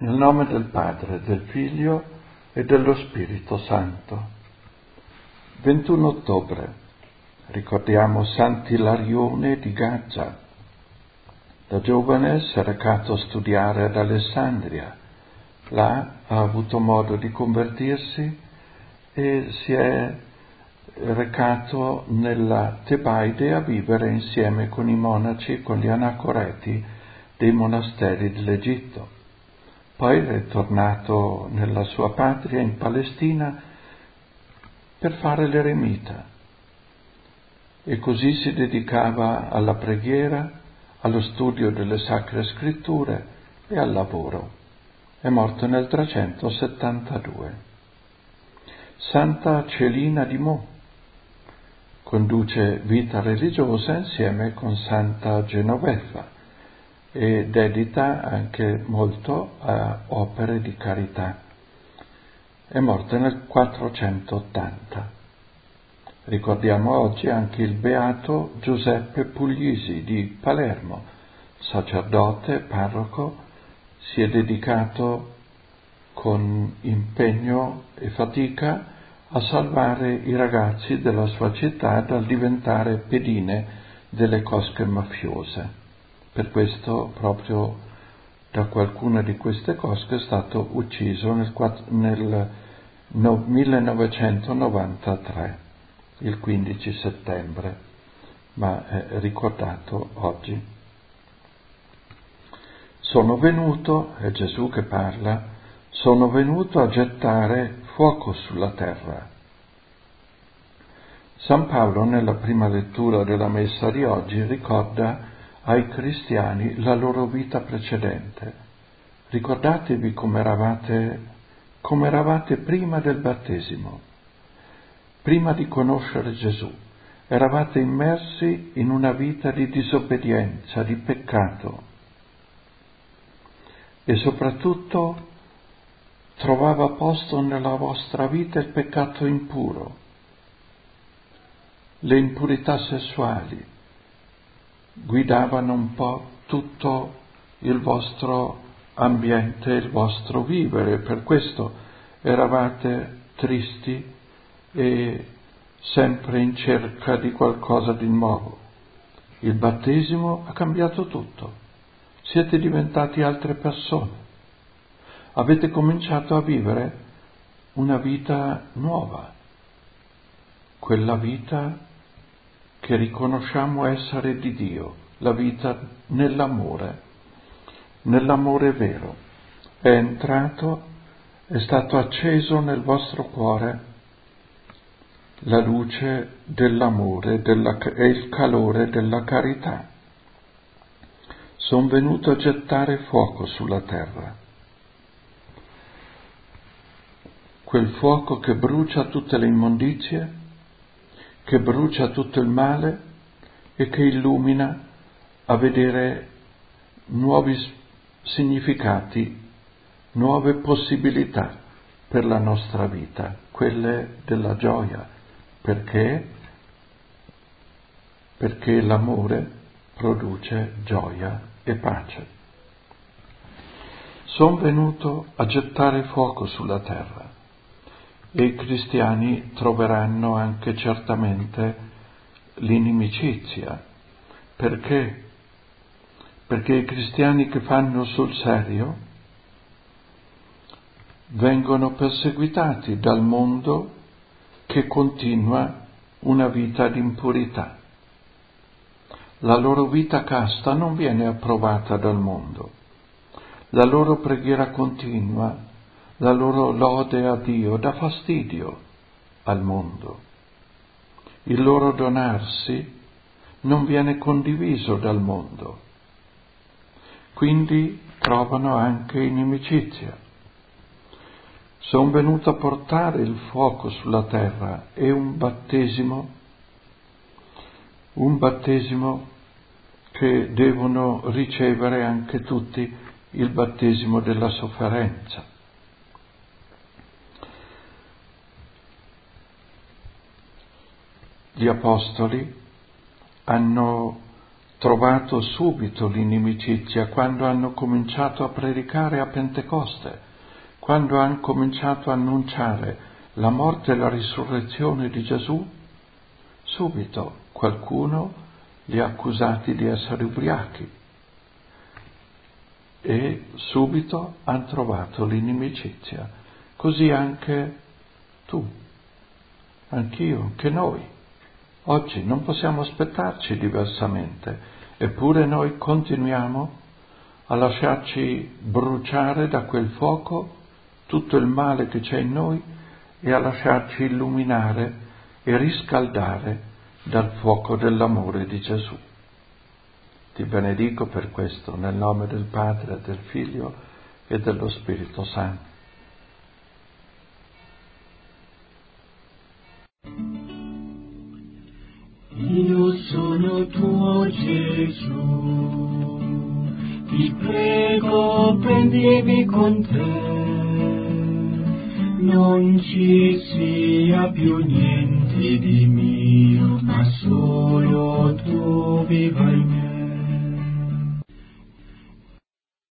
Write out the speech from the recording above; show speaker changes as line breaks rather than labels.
Nel nome del Padre, del Figlio e dello Spirito Santo. 21 ottobre. Ricordiamo Sant'Ilarione di Gazza. Da giovane si è recato a studiare ad Alessandria. Là ha avuto modo di convertirsi e si è recato nella Tebaide a vivere insieme con i monaci e con gli anacoreti dei monasteri dell'Egitto. Poi è tornato nella sua patria in Palestina per fare l'eremita e così si dedicava alla preghiera, allo studio delle Sacre Scritture e al lavoro. È morto nel 372. Santa Celina di Mo conduce vita religiosa insieme con Santa Genoveffa e dedita anche molto a opere di carità. È morta nel 480. Ricordiamo oggi anche il beato Giuseppe Puglisi di Palermo, sacerdote, parroco, si è dedicato con impegno e fatica a salvare i ragazzi della sua città dal diventare pedine delle cosche mafiose. Per questo proprio da qualcuna di queste cosche è stato ucciso nel 1993, il 15 settembre, ma è ricordato oggi. Sono venuto, è Gesù che parla, sono venuto a gettare fuoco sulla terra. San Paolo nella prima lettura della messa di oggi ricorda ai cristiani la loro vita precedente. Ricordatevi come eravate prima del battesimo, prima di conoscere Gesù. Eravate immersi in una vita di disobbedienza, di peccato e soprattutto trovava posto nella vostra vita il peccato impuro, le impurità sessuali, guidavano un po' tutto il vostro ambiente, il vostro vivere, per questo eravate tristi e sempre in cerca di qualcosa di nuovo. Il battesimo ha cambiato tutto, siete diventati altre persone, avete cominciato a vivere una vita nuova, quella vita che riconosciamo essere di Dio, la vita nell'amore vero. È entrato, è stato acceso nel vostro cuore la luce dell'amore e il calore della carità. Sono venuto a gettare fuoco sulla terra. Quel fuoco che brucia tutte le immondizie, che brucia tutto il male e che illumina a vedere nuovi significati, nuove possibilità per la nostra vita, quelle della gioia. Perché? Perché l'amore produce gioia e pace. Sono venuto a gettare fuoco sulla terra. E i cristiani troveranno anche certamente l'inimicizia. Perché? Perché i cristiani che fanno sul serio vengono perseguitati dal mondo che continua una vita di impurità. La loro vita casta non viene approvata dal mondo. La loro preghiera continua, la loro lode a Dio dà fastidio al mondo. Il loro donarsi non viene condiviso dal mondo. Quindi trovano anche inimicizia. Sono venuto a portare il fuoco sulla terra e un battesimo che devono ricevere anche tutti, il battesimo della sofferenza. Gli apostoli hanno trovato subito l'inimicizia quando hanno cominciato a predicare a Pentecoste, quando hanno cominciato a annunciare la morte e la risurrezione di Gesù. Subito qualcuno li ha accusati di essere ubriachi e subito hanno trovato l'inimicizia. Così anche tu, anch'io, anche noi. Oggi non possiamo aspettarci diversamente, eppure noi continuiamo a lasciarci bruciare da quel fuoco tutto il male che c'è in noi e a lasciarci illuminare e riscaldare dal fuoco dell'amore di Gesù. Ti benedico per questo, nel nome del Padre, del Figlio e dello Spirito Santo.
Io sono tuo Gesù, ti prego prendimi con te, non ci sia più niente di mio, ma solo tu viva in me.